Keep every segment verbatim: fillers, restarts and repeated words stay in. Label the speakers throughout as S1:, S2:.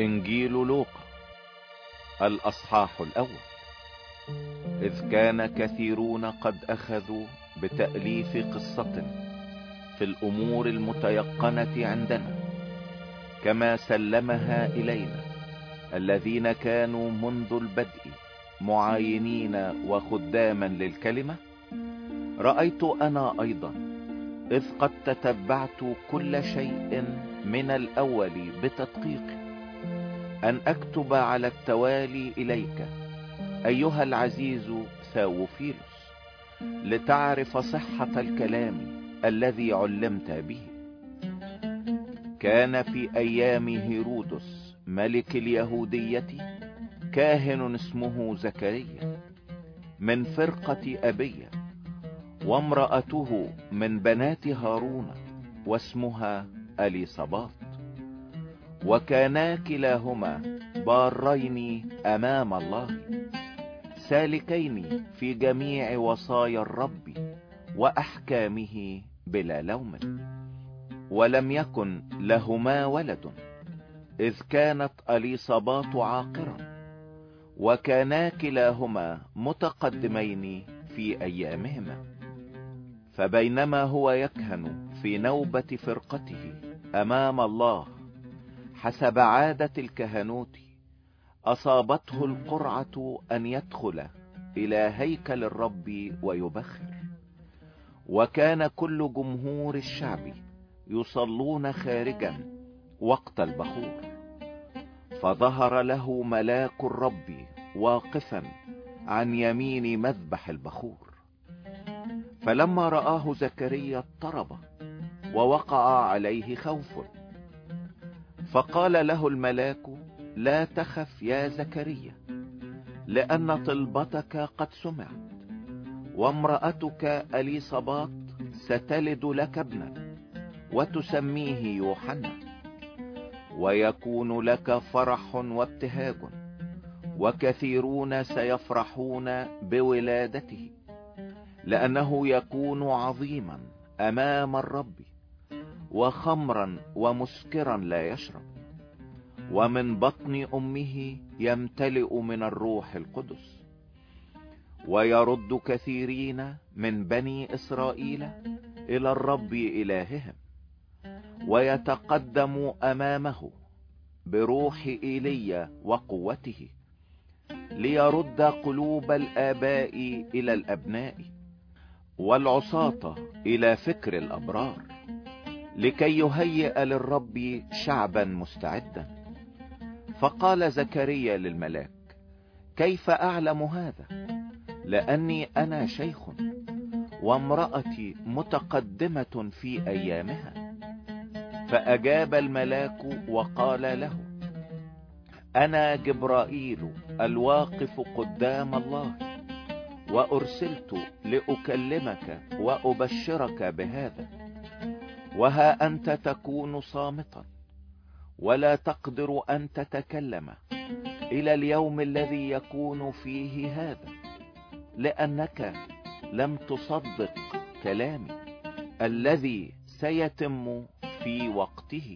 S1: انجيل لوقا الاصحاح الاول. اذ كان كثيرون قد اخذوا بتأليف قصة في الامور المتيقنة عندنا كما سلمها الينا الذين كانوا منذ البدء معاينين وخداما للكلمة، رأيت انا ايضا اذ قد تتبعت كل شيء من الاول بتدقيق ان اكتب على التوالي اليك ايها العزيز ثاوفيلوس، لتعرف صحة الكلام الذي علمت به. كان في ايام هيرودس ملك اليهودية كاهن اسمه زكريا من فرقة ابية، وامرأته من بنات هارون واسمها اليصابات، وكانا كلاهما بارين امام الله سالكين في جميع وصايا الرب واحكامه بلا لوم. ولم يكن لهما ولد اذ كانت اليصابات عاقرا، وكانا كلاهما متقدمين في ايامهما. فبينما هو يكهن في نوبة فرقته امام الله حسب عادة الكهنوت، اصابته القرعة ان يدخل الى هيكل الرب ويبخر، وكان كل جمهور الشعب يصلون خارجا وقت البخور. فظهر له ملاك الرب واقفا عن يمين مذبح البخور، فلما رآه زكريا اضطرب ووقع عليه خوف. فقال له الملاك: لا تخف يا زكريا، لأن طلبتك قد سمعت، وامرأتك اليصابات ستلد لك ابنا وتسميه يوحنا، ويكون لك فرح وابتهاج، وكثيرون سيفرحون بولادته، لأنه يكون عظيما أمام الرب، وخمرا ومسكرا لا يشرب، ومن بطن أمه يمتلئ من الروح القدس، ويرد كثيرين من بني إسرائيل إلى الرب إلههم، ويتقدم أمامه بروح إيليا وقوته، ليرد قلوب الآباء إلى الأبناء والعصاة إلى فكر الأبرار، لكي يهيئ للرب شعبا مستعدا. فقال زكريا للملاك: كيف أعلم هذا؟ لأني أنا شيخ، وامرأتي متقدمة في أيامها. فأجاب الملاك وقال له: أنا جبرائيل الواقف قدام الله، وأرسلت لأكلمك وأبشرك بهذا. وها أنت تكون صامتا ولا تقدر أن تتكلم إلى اليوم الذي يكون فيه هذا، لأنك لم تصدق كلامي الذي سيتم في وقته.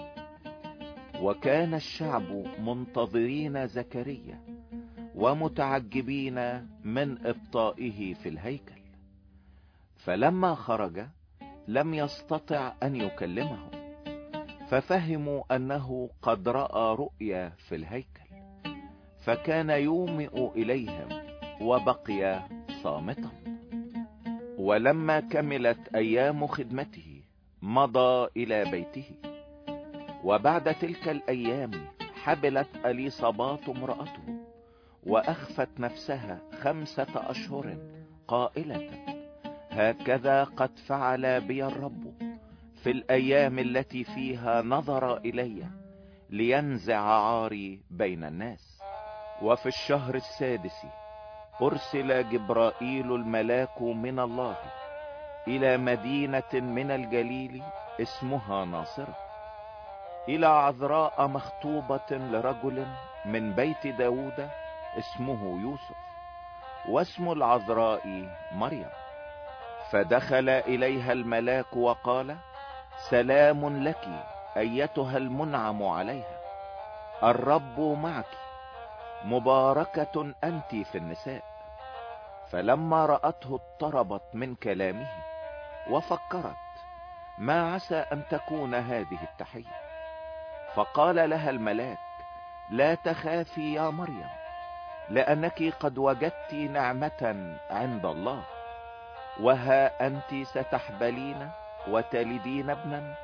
S1: وكان الشعب منتظرين زكريا ومتعجبين من إبطائه في الهيكل. فلما خرج لم يستطع أن يكلمهم، ففهموا أنه قد رأى رؤيا في الهيكل، فكان يومئ إليهم وبقي صامتا. ولما كملت أيام خدمته مضى إلى بيته. وبعد تلك الأيام حبلت اليصابات امرأته، وأخفت نفسها خمسة أشهر قائلة: هكذا قد فعل بي الرب في الأيام التي فيها نظر إلي لينزع عاري بين الناس. وفي الشهر السادس أرسل جبرائيل الملاك من الله إلى مدينة من الجليل اسمها ناصرة، إلى عذراء مخطوبة لرجل من بيت داود اسمه يوسف، واسم العذراء مريم. فدخل إليها الملاك وقال: سلام لك أيتها المنعم عليها، الرب معك، مباركة أنت في النساء. فلما رأته اضطربت من كلامه وفكرت ما عسى أن تكون هذه التحية. فقال لها الملاك: لا تخافي يا مريم، لأنك قد وجدت نعمة عند الله، وها أنت ستحبلين وتلدين ابنا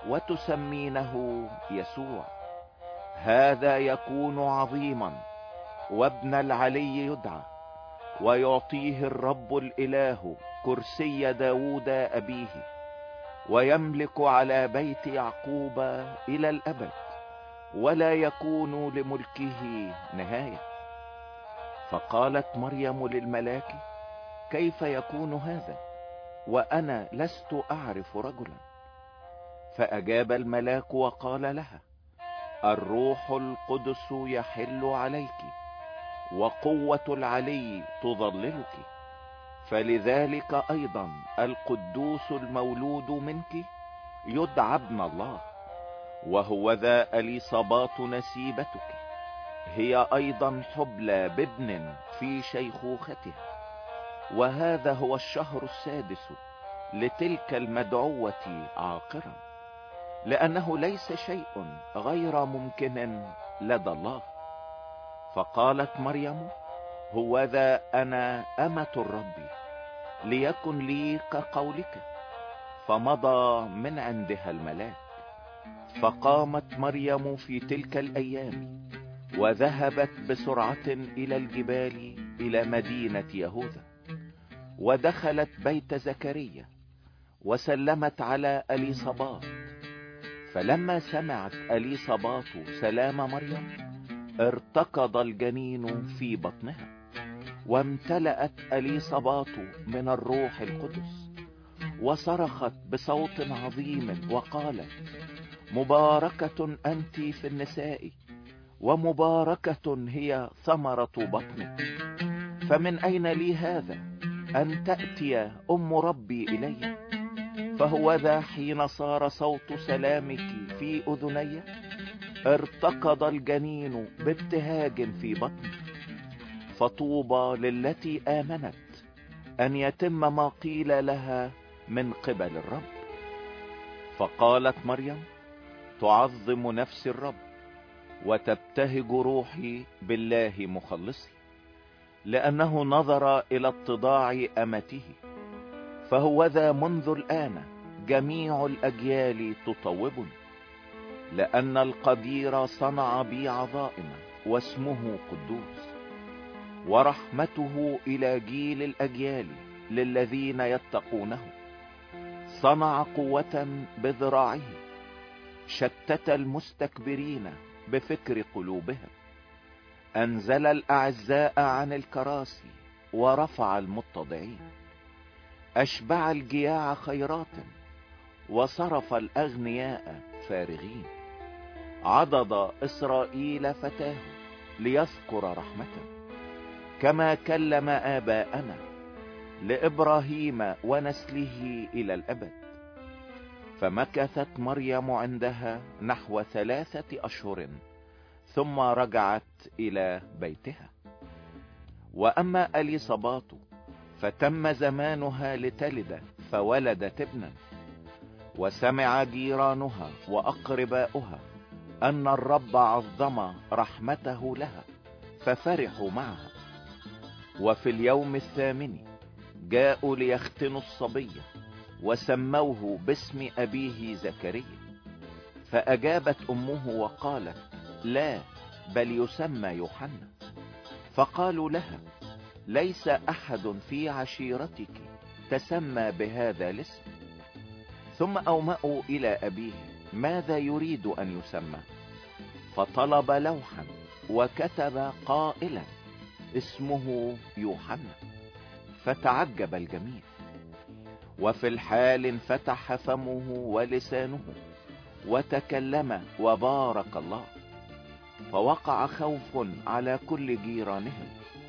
S1: وتسمينه يسوع. هذا يكون عظيما، وابن العلي يدعى، ويعطيه الرب الإله كرسي داود أبيه، ويملك على بيت يعقوب إلى الأبد، ولا يكون لملكه نهاية. فقالت مريم للملاك: كيف يكون هذا وأنا لست أعرف رجلا؟ فأجاب الملاك وقال لها: الروح القدس يحل عليك، وقوة العلي تظللك، فلذلك أيضا القدوس المولود منك يدعى ابن الله. وهو ذا إليصابات نسيبتك هي أيضا حبلى بابن في شيخوختها، وهذا هو الشهر السادس لتلك المدعوة عاقرا، لأنه ليس شيء غير ممكن لدى الله. فقالت مريم: هو ذا أنا أمة الرب، ليكن لي كقولك. فمضى من عندها الملاك. فقامت مريم في تلك الأيام وذهبت بسرعة إلى الجبال إلى مدينة يهوذا، ودخلت بيت زكريا وسلمت على إليصابات. فلما سمعت إليصابات سلام مريم ارتقض الجنين في بطنها، وامتلأت إليصابات من الروح القدس، وصرخت بصوت عظيم وقالت: مباركة أنت في النساء، ومباركة هي ثمرة بطنك. فمن أين لي هذا أن تأتي أم ربي إلي؟ فهو ذا حين صار صوت سلامك في أذني ارتقض الجنين بابتهاج في بطني. فطوبى للتي آمنت أن يتم ما قيل لها من قبل الرب. فقالت مريم: تعظم نفس الرب، وتبتهج روحي بالله مخلصي، لأنه نظر إلى اتضاع أمته. فهو ذا منذ الآن جميع الأجيال تطوبني، لأن القدير صنع بي عظائم، واسمه قدوس، ورحمته إلى جيل الأجيال للذين يتقونه. صنع قوة بذراعه، شتت المستكبرين بفكر قلوبهم. أنزل الأعزاء عن الكراسي، ورفع المتضعين. أشبع الجياع خيرات، وصرف الأغنياء فارغين. عضد إسرائيل فتاه ليذكر رحمته، كما كلم آباءنا لإبراهيم ونسله إلى الأبد. فمكثت مريم عندها نحو ثلاثة أشهر، ثم رجعت إلى بيتها. وأما إليصابات فتم زمانها لتلد، فولدت ابنا. وسمع جيرانها وأقرباؤها أن الرب عظم رحمته لها، ففرحوا معها. وفي اليوم الثامن جاءوا ليختنوا الصبي، وسموه باسم أبيه زكريا. فأجابت أمه وقالت: لا، بل يسمى يوحنا. فقالوا لها: ليس أحد في عشيرتك تسمى بهذا الاسم. ثم أومأوا إلى أبيه ماذا يريد أن يسمى، فطلب لوحا وكتب قائلا: اسمه يوحنا. فتعجب الجميع. وفي الحال انفتح فمه ولسانه وتكلم وبارك الله. فوقع خوف على كل جيرانهم،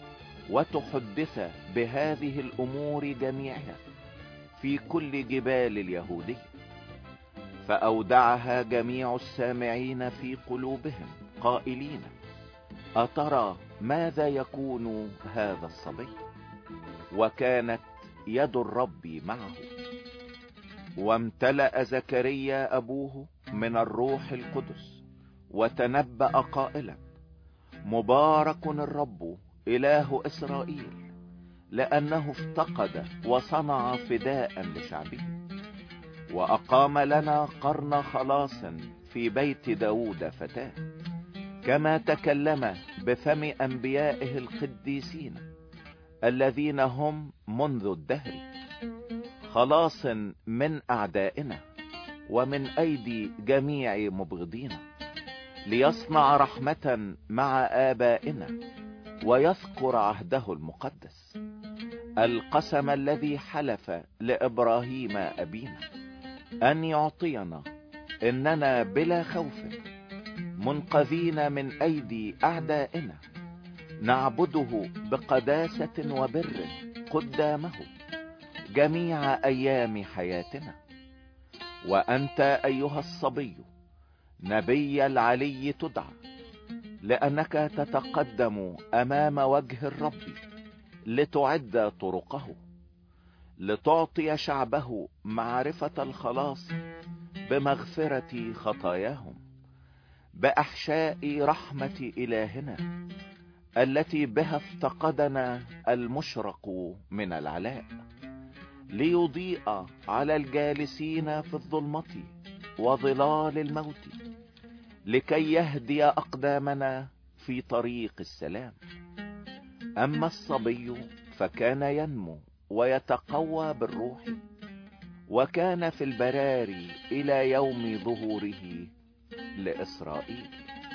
S1: وتحدث بهذه الأمور جميعها في كل جبال اليهودية. فأودعها جميع السامعين في قلوبهم قائلين: أترى ماذا يكون هذا الصبي؟ وكانت يد الرب معه. وامتلأ زكريا أبوه من الروح القدس وتنبأ قائلا: مبارك الرب إله إسرائيل، لأنه افتقد وصنع فداء لشعبه، وأقام لنا قرن خلاص في بيت داود فتاه، كما تكلم بفم أنبيائه القديسين الذين هم منذ الدهر، خلاص من أعدائنا ومن أيدي جميع مبغضينا، ليصنع رحمة مع آبائنا ويذكر عهده المقدس، القسم الذي حلف لإبراهيم أبينا أن يعطينا إننا بلا خوف منقذين من أيدي أعدائنا نعبده بقداسة وبر قدامه جميع أيام حياتنا. وأنت أيها الصبي نبي العلي تدعى، لأنك تتقدم أمام وجه الرب لتعد طرقه، لتعطي شعبه معرفة الخلاص بمغفرة خطاياهم، بأحشاء رحمة إلهنا التي بها افتقدنا المشرق من العلاء، ليضيء على الجالسين في الظلمة وظلال الموت، لكي يهدي أقدامنا في طريق السلام. أما الصبي فكان ينمو ويتقوى بالروح، وكان في البراري إلى يوم ظهوره لإسرائيل.